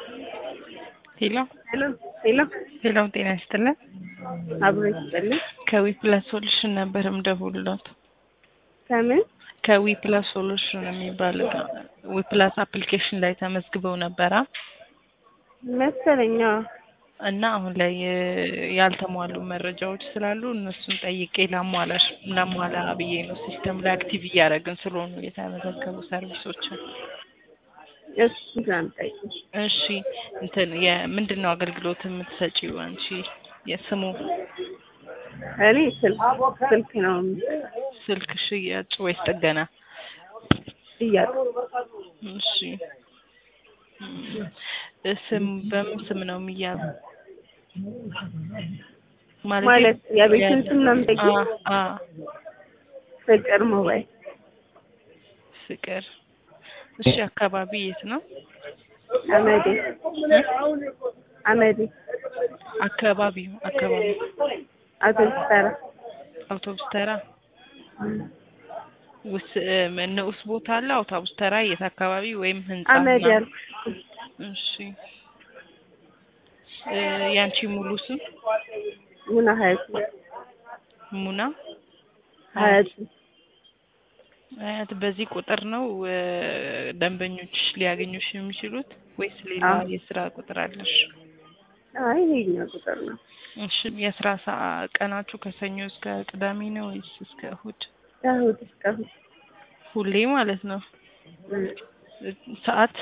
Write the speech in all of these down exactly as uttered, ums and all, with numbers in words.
ሄሎ ሄሎ ሄሎ ሄሎ ጤና ይስጥልን። አብሮ ይስጥልኝ። ከዊፕላስ ሶሉሽን ነበር የምደውልልዎት። ከምን ከዊፕላስ ሶሉሽን የሚባል ዊፕላስ አፕሊኬሽን ላይ ተመዝግበው ነበራ መሰለኝ? አዎ። እና አሁን ላይ ያልተሟሉ መረጃዎች ስላሉ እነሱን ጠይቄ ላሟላሽ ላሟላ ብዬ ነው። ሲስተም ላይ አክቲቭ እያደረግን ስለሆኑ የተመዘገቡ ሰርቪሶችን። እሺ ዛንጠይ እሺ እንትን የምንድነው አገልግሎት የምትሰጪው አንቺ? የስሙ እኔ ስልክ ስልክ ነው። ስልክ ሽያጭ ወይስ ጥገና? ሽያጭ። እሺ ስም በምን ስም ነው የሚያዘው? ማለት የቤቱን ስም ነው የምጠይቀው? አ ፍቅር ሞባይል። ፍቅር። እሺ አካባቢ የት ነው? አመዴ አመዴ። አካባቢው አካባቢ አውቶቡስ ተራ። አውቶቡስ ተራ ውስ ንዑስ ቦታ አለ? አውቶቡስ ተራ የት አካባቢ ወይም ህንጻ? አመዴ ያልኩ። እሺ ያንቺ ሙሉ ስም? ሙና ሀያት። ሙና ሀያት። አያት። በዚህ ቁጥር ነው ደንበኞች ሊያገኙሽ የሚችሉት ወይስ ሌላ የስራ ቁጥር አለሽ? አይ ይሄኛው ቁጥር ነው። እሺ የስራ ሰዓት ቀናችሁ ከሰኞ እስከ ቅዳሜ ነው ወይስ እስከ እሁድ? ከእሁድ እስከ እሁድ ሁሌ ማለት ነው። ሰዓት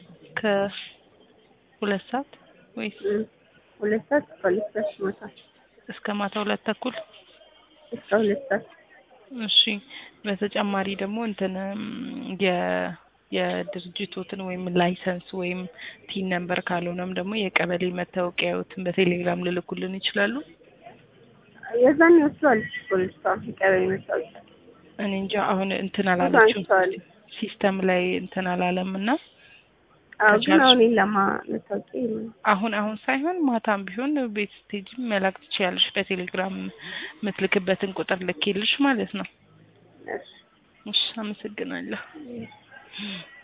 ከሁለት ሰዓት ወይስ ሁለት ሰዓት እስከ ሁለት ሰዓት ማታ እስከ ማታ ሁለት ተኩል እስከ ሁለት ሰዓት። እሺ በተጨማሪ ደግሞ እንትን የ የድርጅቶትን ወይም ላይሰንስ ወይም ቲን ነምበር ካልሆነም ደግሞ የቀበሌ መታወቂያዎትን በቴሌግራም ልልኩልን ይችላሉ? የዛን ይወስዷል ፖሊስ የቀበሌ መታወቂያ። እኔ እንጃ አሁን እንትን አላለችም ሲስተም ላይ እንትን አላለምና አዎ ግን አሁን ለማ መታወቂያ አሁን አሁን ሳይሆን ማታም ቢሆን ቤት ስቴጅ መላክ ትችያለሽ። በቴሌግራም የምትልክበትን ቁጥር ልኬልሽ ማለት ነው። እሺ አመሰግናለሁ።